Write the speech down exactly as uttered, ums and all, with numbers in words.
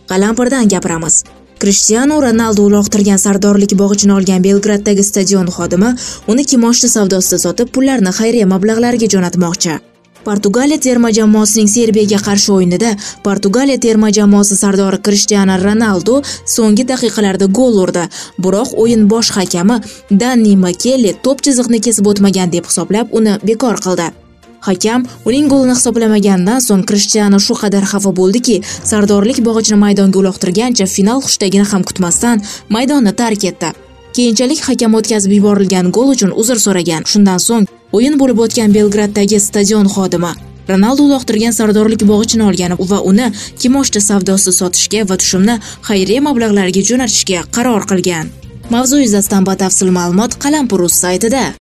Qalampirdan gapiramiz. Krishtianu Ronaldu uloqtirgan sardorlik bog'ichini olgan Belgraddagi stadion xodimi uni kimoshdi savdosida sotib, pullarni xayriya mablag'lariga jo'natmoqchi. Portugaliya terma jamoasining Serbiyaga qarshi o'yinida Portugaliya terma jamoasi sardori Krishtianu Ronaldu so'nggi daqiqalarda gol urdi. Biroq o'yin bosh hakami Danni Makeli to'p chiziqni kesib o'tmagan deb hisoblab, uni bekor qildi. Hakam uning golini hisoblamagandan so'ng Krishtianu shu qadar xafa bo'ldiki, sardorlik bog'ichini maydonga uloqtirgancha final xushtagini ham kutmasdan maydonni tark etdi. Keyinchalik hakam o'tkazib yuborilgan gol uchun uzr so'ragan. Shundan so'ng o'yin bo'lib o'tgan Belgraddagi stadion xodimi Ronaldu uloqtirgan sardorlik bog'ichini olgan va uni kimoshdi savdosi sotishga va tushumni xayriya mablag'lariga jo'natishga qaror qilgan. Mavzu yuzasidan batafsil ma'lumot Qalampir.uz saytida.